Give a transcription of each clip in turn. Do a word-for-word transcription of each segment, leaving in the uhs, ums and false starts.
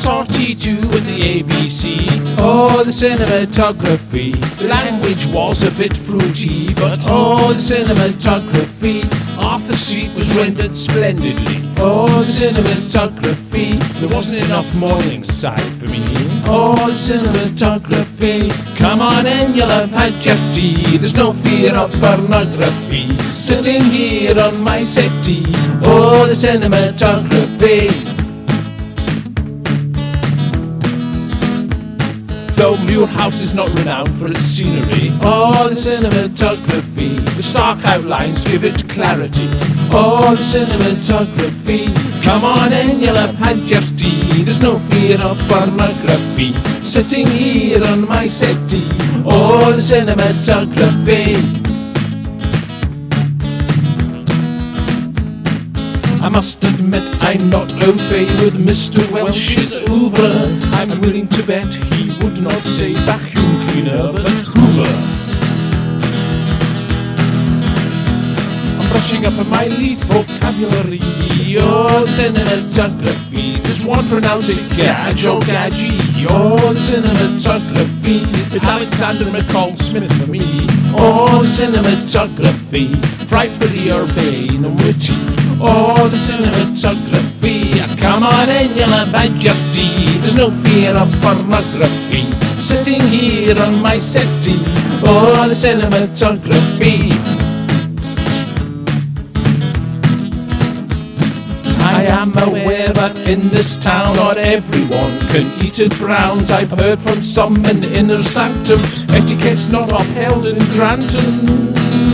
R T two with the A B C. Oh, the cinematography. The language was a bit fruity, but oh, the cinematography. Half the seat was rendered splendidly. Oh, the cinematography. There wasn't enough Morningside for me. Oh, the cinematography. Come on in, you'll have had your tea. There's no fear of pornography sitting here on my settee. Oh, the cinematography. Though Muir House is not renowned for its scenery, oh, the cinematography. The stark outlines give it clarity. Oh, the cinematography. Come on in, you'll have had your tea. There's no fear of pornography sitting here on my settee. Oh, the cinematography. I must admit I'm not au fait with Mister Welsh's oeuvre. I'm willing to bet he would not say vacuum cleaner but Hoover. I'm brushing up on my leaf vocabulary. Oh, the cinematography. There's one pronouncing Gadge or Gadgie. Oh, the cinematography. It's Alexander McCall Smith for me. Oh, the cinematography. Frightfully urbane and witty. Oh, the cinematography. Come on in, you'll have had your tea. There's no fear of pornography sitting here on my settee. Oh, the cinematography. I am aware that in this town not everyone can eat at Brown's. I've heard from some an inner sanctum etiquette's not upheld in Granton.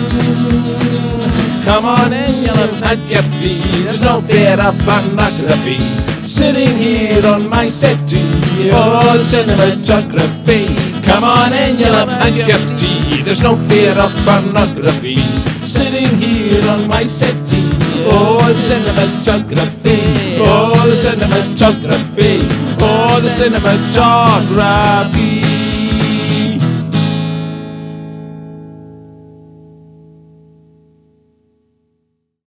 Come on in, you'll have had your tea. There's no fear of pornography sitting here on my settee. Oh, the cinematography. Come on in, you'll have had your tea. There's no fear of pornography sitting here on my settee. Oh, the cinematography. Oh, the cinematography. Oh, the cinematography.